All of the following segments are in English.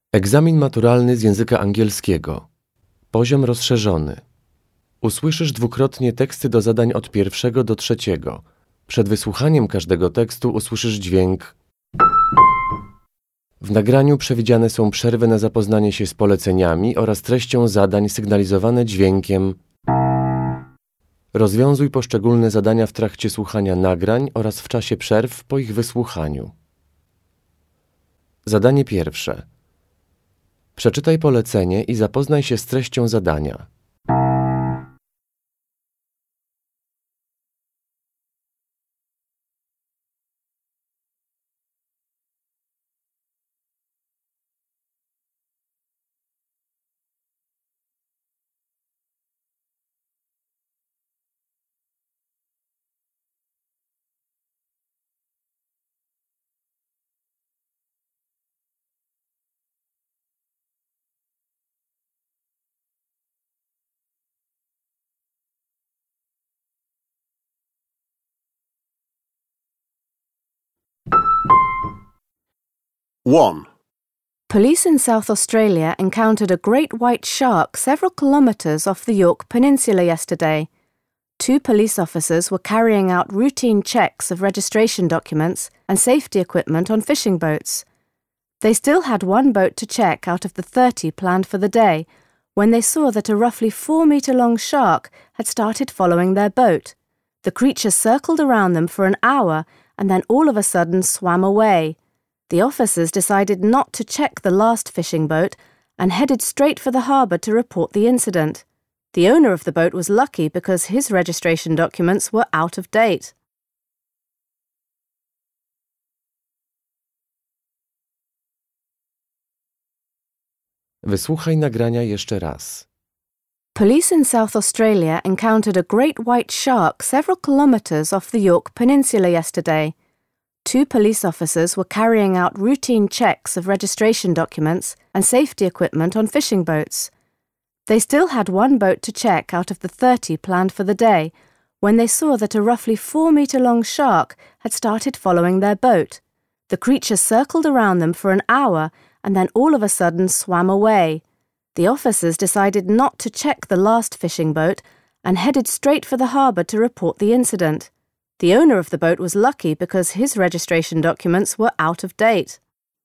Egzamin maturalny z języka angielskiego. Poziom rozszerzony. Usłyszysz dwukrotnie teksty do zadań od 1 do 3. Przed wysłuchaniem każdego tekstu usłyszysz dźwięk. W nagraniu przewidziane są przerwy na zapoznanie się z poleceniami oraz treścią zadań sygnalizowane dźwiękiem. Rozwiązuj poszczególne zadania w trakcie słuchania nagrań oraz w czasie przerw po ich wysłuchaniu. Zadanie pierwsze. Przeczytaj polecenie i zapoznaj się z treścią zadania. One. Police in South Australia encountered a great white shark several kilometres off the Yorke Peninsula yesterday. 2 police officers were carrying out routine checks of registration documents and safety equipment on fishing boats. They still had 1 boat to check out of the 30 planned for the day when they saw that a roughly 4-metre-long shark had started following their boat. The creature circled around them for an hour and then all of a sudden swam away. The officers decided not to check the last fishing boat and headed straight for the harbour to report the incident. The owner of the boat was lucky because his registration documents were out of date. Wysłuchaj nagrania jeszcze raz. Police in South Australia encountered a great white shark several kilometres off the Yorke Peninsula yesterday. 2 police officers were carrying out routine checks of registration documents and safety equipment on fishing boats. They still had 1 boat to check out of the 30 planned for the day when they saw that a roughly 4-metre-long shark had started following their boat. The creature circled around them for an hour and then all of a sudden swam away. The officers decided not to check the last fishing boat and headed straight for the harbour to report the incident. The owner of the boat was lucky because his registration documents were out of date.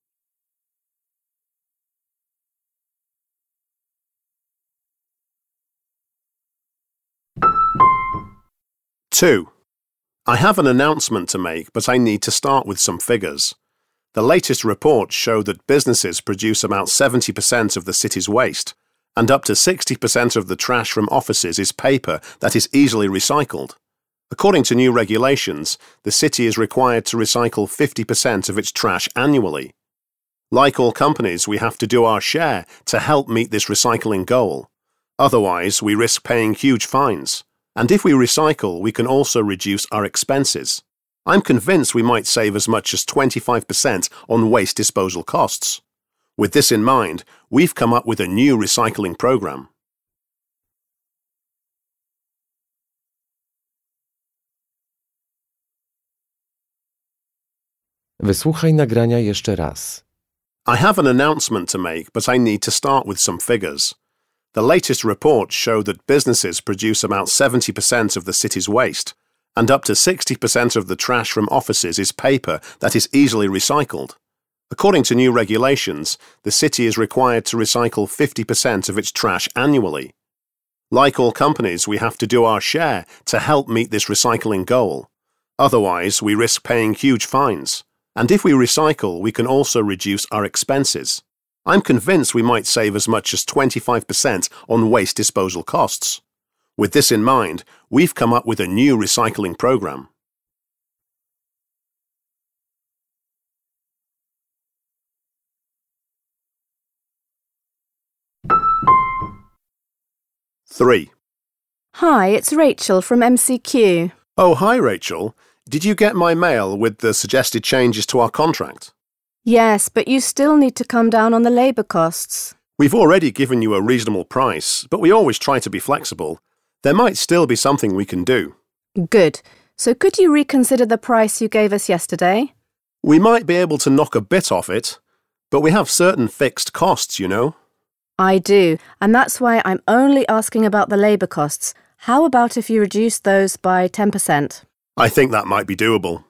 Two. I have an announcement to make, but I need to start with some figures. The latest reports show that businesses produce about 70% of the city's waste, and up to 60% of the trash from offices is paper that is easily recycled. According to new regulations, the city is required to recycle 50% of its trash annually. Like all companies, we have to do our share to help meet this recycling goal. Otherwise, we risk paying huge fines. And if we recycle, we can also reduce our expenses. I'm convinced we might save as much as 25% on waste disposal costs. With this in mind, we've come up with a new recycling program. Wysłuchaj nagrania jeszcze raz. I have an announcement to make, but I need to start with some figures. The latest reports show that businesses produce about 70% of the city's waste, and up to 60% of the trash from offices is paper that is easily recycled. According to new regulations, the city is required to recycle 50% of its trash annually. Like all companies, we have to do our share to help meet this recycling goal. Otherwise, we risk paying huge fines. And if we recycle, we can also reduce our expenses. I'm convinced we might save as much as 25% on waste disposal costs. With this in mind, we've come up with a new recycling program. Three. Hi, it's Rachel from MCQ. Oh, hi, Rachel. Did you get my mail with the suggested changes to our contract? Yes, but you still need to come down on the labour costs. We've already given you a reasonable price, but we always try to be flexible. There might still be something we can do. Good. So could you reconsider the price you gave us yesterday? We might be able to knock a bit off it, But we have certain fixed costs, you know. I do, and that's why I'm only asking about the labour costs. How about if you reduce those by 10%? I think that might be doable.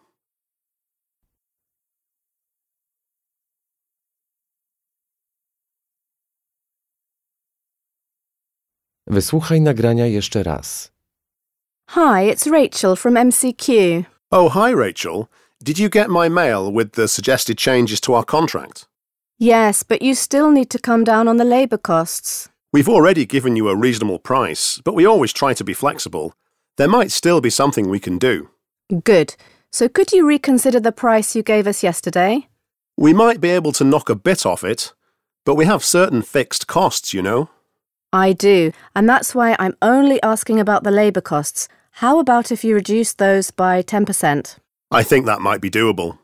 Wysłuchaj nagrania jeszcze raz. Hi, it's Rachel from MCQ. Oh, hi, Rachel. Did you get my mail with the suggested changes to our contract? Yes, but you still need to come down on the labour costs. We've already given you a reasonable price, but we always try to be flexible. There might still be something we can do. Good. So could you reconsider the price you gave us yesterday? We might be able to knock a bit off it, but we have certain fixed costs, you know. I do, and that's why I'm only asking about the labour costs. How about if you reduce those by 10%? I think that might be doable.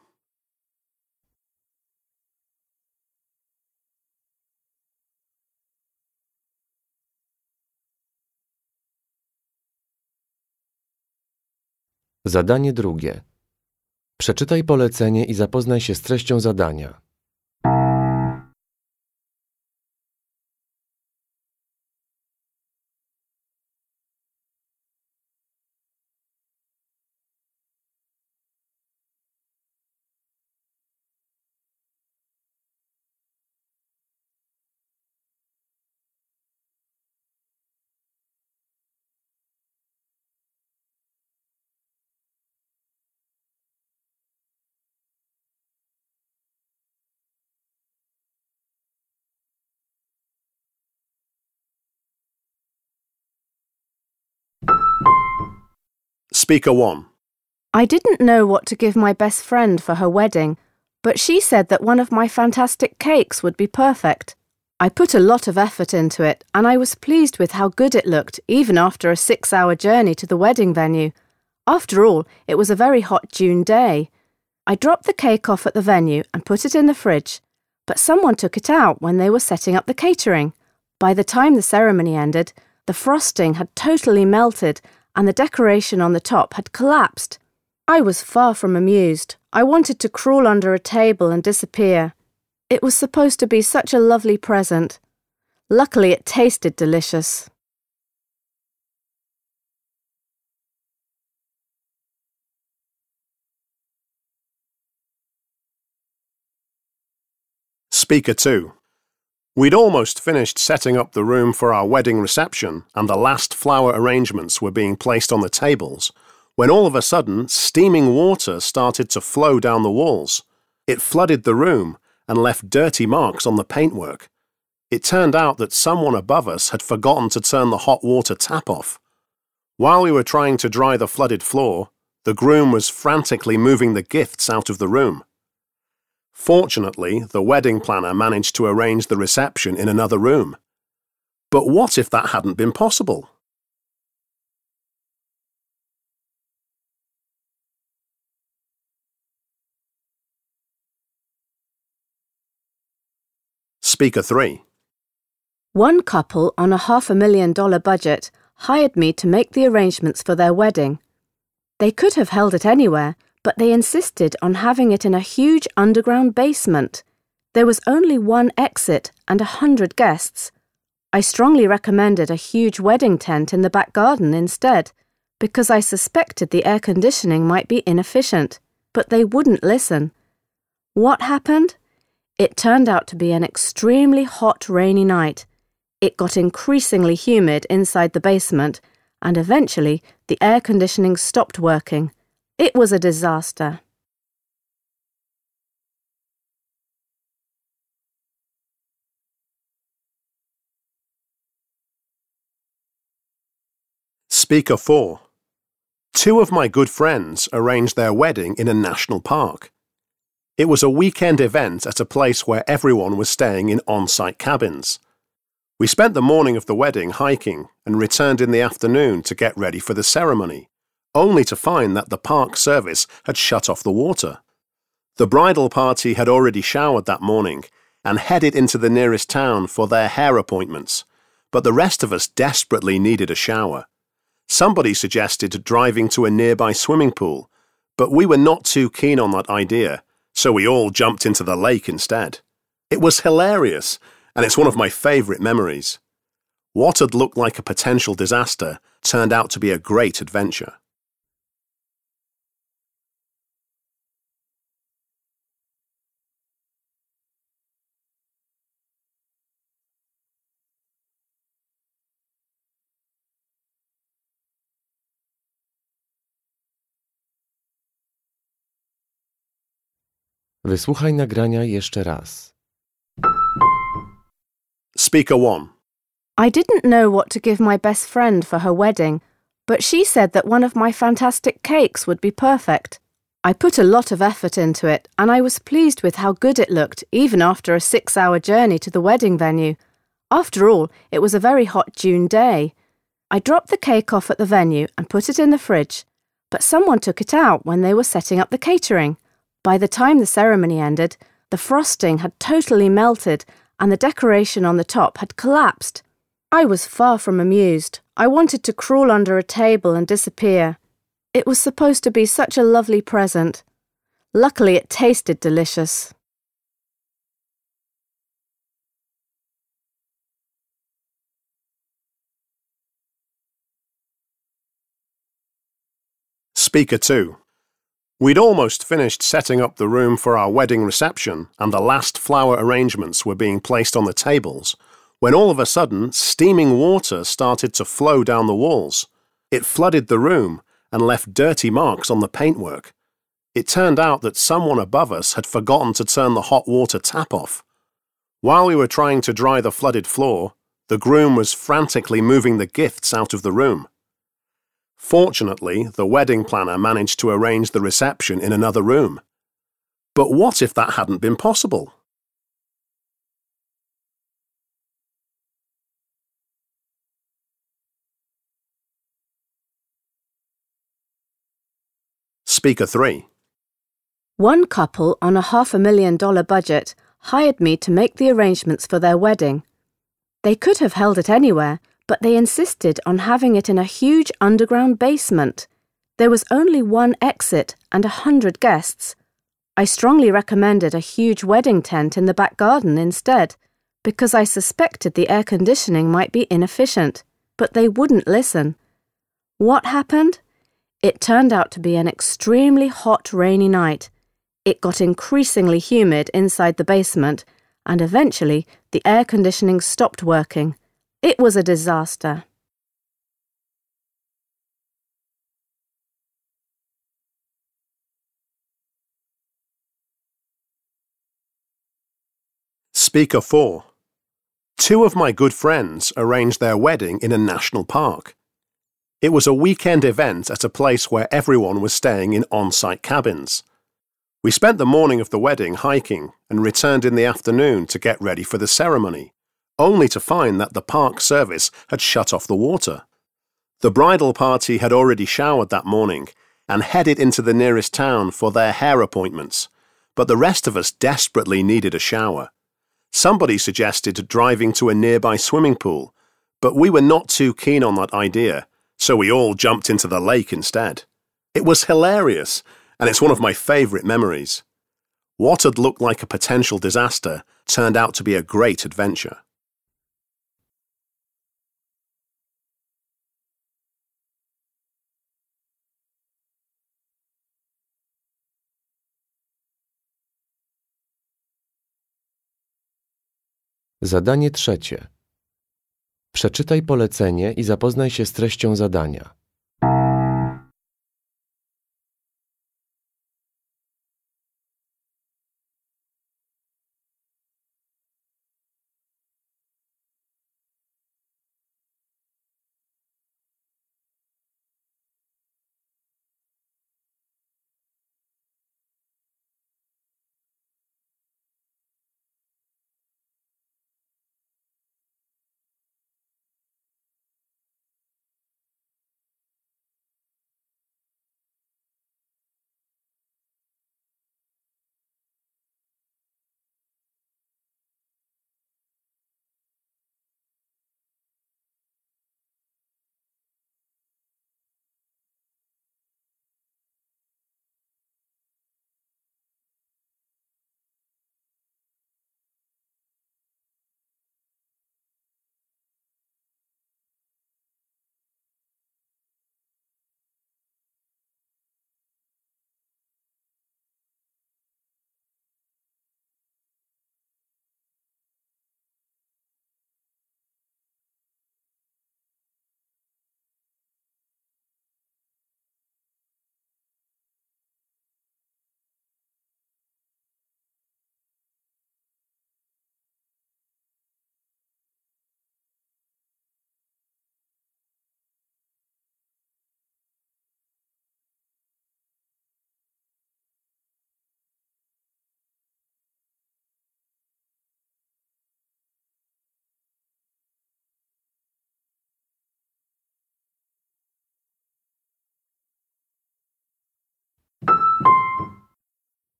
Zadanie drugie. Przeczytaj polecenie i zapoznaj się z treścią zadania. Speaker 1. I didn't know what to give my best friend for her wedding, but she said that one of my fantastic cakes would be perfect. I put a lot of effort into it, and I was pleased with how good it looked, even after a 6-hour journey to the wedding venue. After all, it was a very hot June day. I dropped the cake off at the venue and put it in the fridge, but someone took it out when they were setting up the catering. By the time the ceremony ended, the frosting had totally melted and the decoration on the top had collapsed. I was far from amused. I wanted to crawl under a table and disappear. It was supposed to be such a lovely present. Luckily, it tasted delicious. Speaker 2. We'd almost finished setting up the room for our wedding reception and the last flower arrangements were being placed on the tables, when all of a sudden steaming water started to flow down the walls. It flooded the room and left dirty marks on the paintwork. It turned out that someone above us had forgotten to turn the hot water tap off. While we were trying to dry the flooded floor, the groom was frantically moving the gifts out of the room. Fortunately, the wedding planner managed to arrange the reception in another room. But what if that hadn't been possible? Speaker 3. One couple on a $500,000 budget hired me to make the arrangements for their wedding. They could have held it anywhere, but they insisted on having it in a huge underground basement. There was only one exit and 100 guests. I strongly recommended a huge wedding tent in the back garden instead, because I suspected the air conditioning might be inefficient, but they wouldn't listen. What happened? It turned out to be an extremely hot, rainy night. It got increasingly humid inside the basement, and eventually the air conditioning stopped working. It was a disaster. Speaker 4. Two of my good friends arranged their wedding in a national park. It was a weekend event at a place where everyone was staying in on-site cabins. We spent the morning of the wedding hiking and returned in the afternoon to get ready for the ceremony, only to find that the park service had shut off the water. The bridal party had already showered that morning and headed into the nearest town for their hair appointments, but the rest of us desperately needed a shower. Somebody suggested driving to a nearby swimming pool, but we were not too keen on that idea, so we all jumped into the lake instead. It was hilarious, and it's one of my favourite memories. What had looked like a potential disaster turned out to be a great adventure. Wysłuchaj nagrania jeszcze raz. Speaker 1. I didn't know what to give my best friend for her wedding, but she said that one of my fantastic cakes would be perfect. I put a lot of effort into it, and I was pleased with how good it looked, even after a 6-hour journey to the wedding venue. After all, it was a very hot June day. I dropped the cake off at the venue and put it in the fridge, but someone took it out when they were setting up the catering. By the time the ceremony ended, the frosting had totally melted and the decoration on the top had collapsed. I was far from amused. I wanted to crawl under a table and disappear. It was supposed to be such a lovely present. Luckily, it tasted delicious. Speaker 2. We'd almost finished setting up the room for our wedding reception, and the last flower arrangements were being placed on the tables, when all of a sudden steaming water started to flow down the walls. It flooded the room and left dirty marks on the paintwork. It turned out that someone above us had forgotten to turn the hot water tap off. While we were trying to dry the flooded floor, the groom was frantically moving the gifts out of the room. Fortunately, the wedding planner managed to arrange the reception in another room. But what if that hadn't been possible? Speaker 3. One couple on a $500,000 budget hired me to make the arrangements for their wedding. They could have held it anywhere, but they insisted on having it in a huge underground basement. There was only one exit and 100 guests. I strongly recommended a huge wedding tent in the back garden instead, because I suspected the air conditioning might be inefficient, but they wouldn't listen. What happened? It turned out to be an extremely hot, rainy night. It got increasingly humid inside the basement, and eventually the air conditioning stopped working. It was a disaster. Speaker 4. Two of my good friends arranged their wedding in a national park. It was a weekend event at a place where everyone was staying in on-site cabins. We spent the morning of the wedding hiking and returned in the afternoon to get ready for the ceremony, only to find that the park service had shut off the water. The bridal party had already showered that morning and headed into the nearest town for their hair appointments, but the rest of us desperately needed a shower. Somebody suggested driving to a nearby swimming pool, but we were not too keen on that idea, so we all jumped into the lake instead. It was hilarious, and it's one of my favourite memories. What had looked like a potential disaster turned out to be a great adventure. Zadanie trzecie. Przeczytaj polecenie i zapoznaj się z treścią zadania.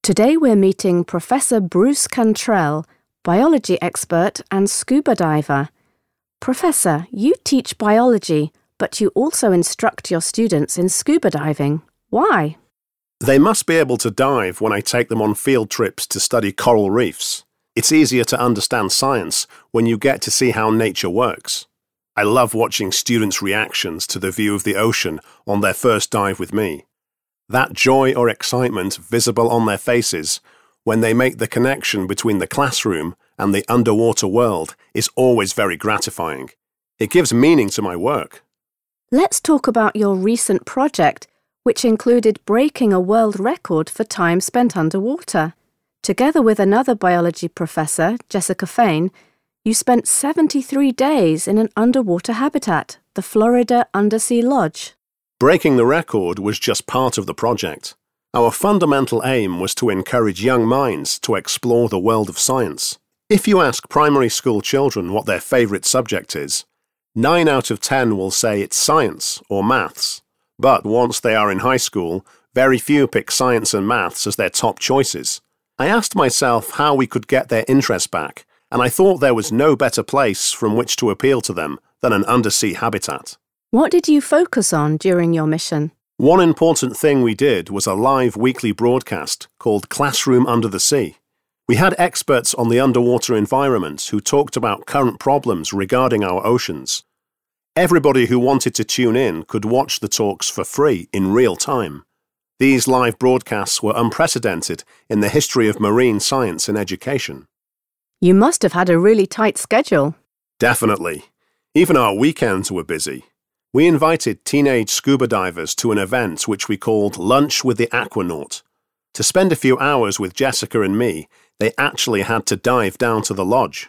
Today we're meeting Professor Bruce Cantrell, biology expert and scuba diver. Professor, you teach biology, but you also instruct your students in scuba diving. Why? They must be able to dive when I take them on field trips to study coral reefs. It's easier to understand science when you get to see how nature works. I love watching students' reactions to the view of the ocean on their first dive with me. That joy or excitement visible on their faces when they make the connection between the classroom and the underwater world is always very gratifying. It gives meaning to my work. Let's talk about your recent project, which included breaking a world record for time spent underwater. Together with another biology professor, Jessica Fain, you spent 73 days in an underwater habitat, the Florida Undersea Lodge. Breaking the record was just part of the project. Our fundamental aim was to encourage young minds to explore the world of science. If you ask primary school children what their favourite subject is, 9 out of 10 will say it's science or maths. But once they are in high school, very few pick science and maths as their top choices. I asked myself how we could get their interest back, and I thought there was no better place from which to appeal to them than an undersea habitat. What did you focus on during your mission? One important thing we did was a live weekly broadcast called Classroom Under the Sea. We had experts on the underwater environment who talked about current problems regarding our oceans. Everybody who wanted to tune in could watch the talks for free in real time. These live broadcasts were unprecedented in the history of marine science and education. You must have had a really tight schedule. Definitely. Even our weekends were busy. We invited teenage scuba divers to an event which we called Lunch with the Aquanaut. To spend a few hours with Jessica and me, they actually had to dive down to the lodge.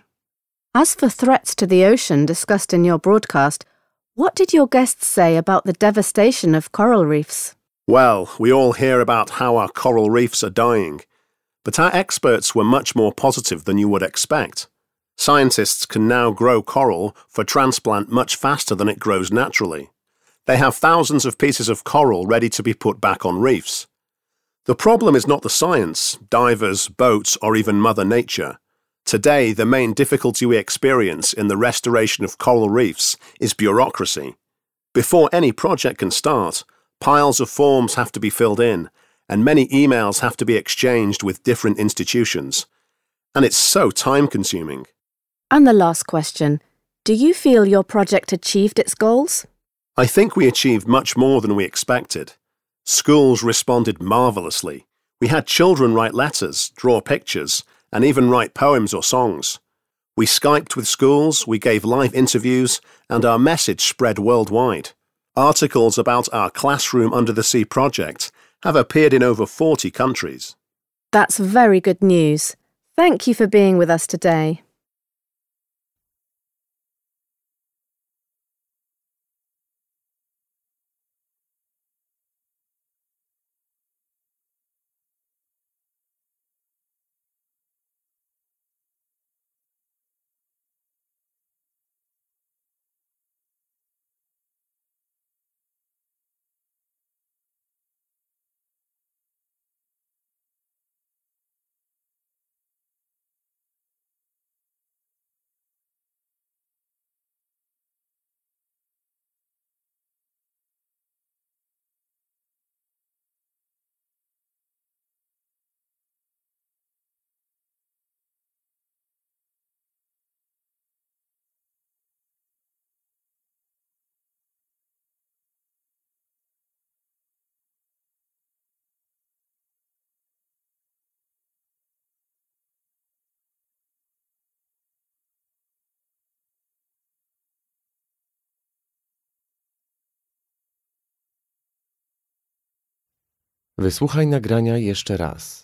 As for threats to the ocean discussed in your broadcast, what did your guests say about the devastation of coral reefs? Well, we all hear about how our coral reefs are dying, but our experts were much more positive than you would expect. Scientists can now grow coral for transplant much faster than it grows naturally. They have thousands of pieces of coral ready to be put back on reefs. The problem is not the science, divers, boats, or even Mother Nature. Today, the main difficulty we experience in the restoration of coral reefs is bureaucracy. Before any project can start, piles of forms have to be filled in, and many emails have to be exchanged with different institutions. And it's so time-consuming. And the last question, do you feel your project achieved its goals? I think we achieved much more than we expected. Schools responded marvellously. We had children write letters, draw pictures, and even write poems or songs. We Skyped with schools, we gave live interviews, and our message spread worldwide. Articles about our Classroom Under the Sea project have appeared in over 40 countries. That's very good news. Thank you for being with us today. Wysłuchaj nagrania jeszcze raz.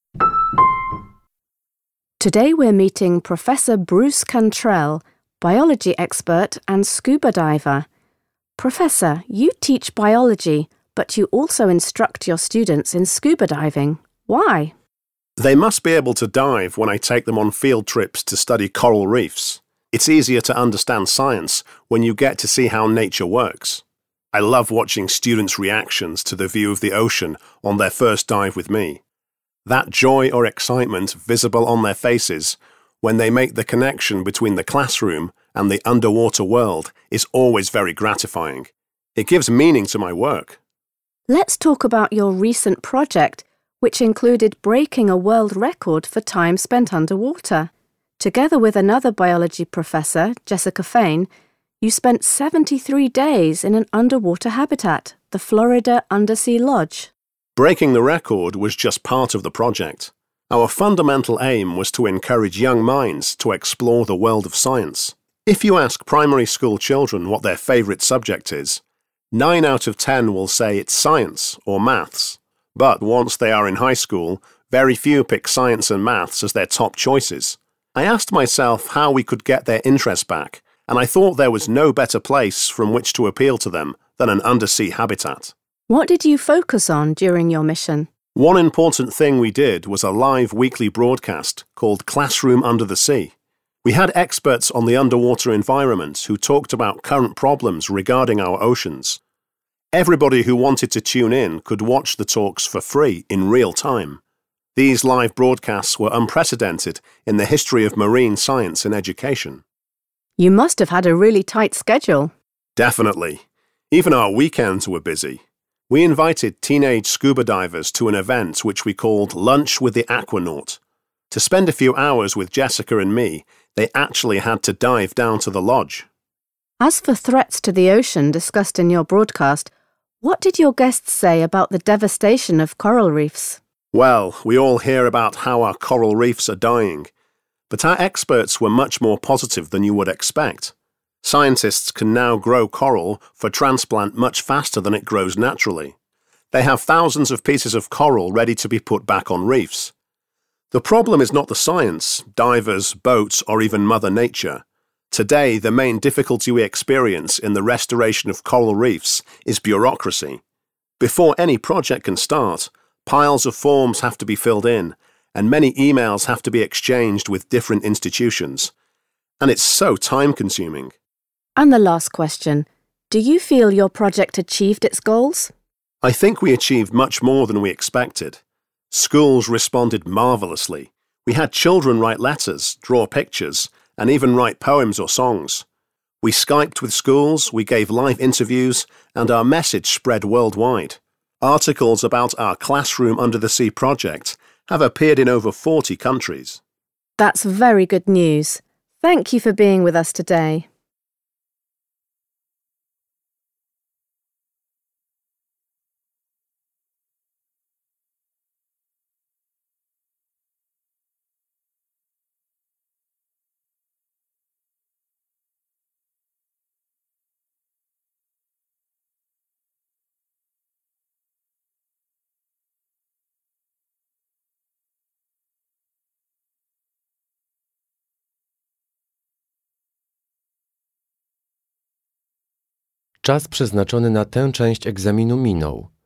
Today we're meeting Professor Bruce Cantrell, biology expert and scuba diver. Professor, you teach biology, but you also instruct your students in scuba diving. Why? They must be able to dive when I take them on field trips to study coral reefs. It's easier to understand science when you get to see how nature works. I love watching students' reactions to the view of the ocean on their first dive with me. That joy or excitement visible on their faces when they make the connection between the classroom and the underwater world is always very gratifying. It gives meaning to my work. Let's talk about your recent project, which included breaking a world record for time spent underwater. Together with another biology professor, Jessica Fain, you spent 73 days in an underwater habitat, the Florida Undersea Lodge. Breaking the record was just part of the project. Our fundamental aim was to encourage young minds to explore the world of science. If you ask primary school children what their favourite subject is, 9 out of 10 will say it's science or maths. But once they are in high school, very few pick science and maths as their top choices. I asked myself how we could get their interest back, and I thought there was no better place from which to appeal to them than an undersea habitat. What did you focus on during your mission? One important thing we did was a live weekly broadcast called Classroom Under the Sea. We had experts on the underwater environment who talked about current problems regarding our oceans. Everybody who wanted to tune in could watch the talks for free in real time. These live broadcasts were unprecedented in the history of marine science and education. You must have had a really tight schedule. Definitely. Even our weekends were busy. We invited teenage scuba divers to an event which we called Lunch with the Aquanaut. To spend a few hours with Jessica and me, they actually had to dive down to the lodge. As for threats to the ocean discussed in your broadcast, what did your guests say about the devastation of coral reefs? Well, we all hear about how our coral reefs are dying, but our experts were much more positive than you would expect. Scientists can now grow coral for transplant much faster than it grows naturally. They have thousands of pieces of coral ready to be put back on reefs. The problem is not the science, divers, boats, or even Mother Nature. Today, the main difficulty we experience in the restoration of coral reefs is bureaucracy. Before any project can start, piles of forms have to be filled in, and many emails have to be exchanged with different institutions. And it's so time-consuming. And the last question, do you feel your project achieved its goals? I think we achieved much more than we expected. Schools responded marvellously. We had children write letters, draw pictures, and even write poems or songs. We Skyped with schools, we gave live interviews, and our message spread worldwide. Articles about our Classroom Under the Sea project have appeared in over 40 countries. That's very good news. Thank you for being with us today. Czas przeznaczony na tę część egzaminu minął.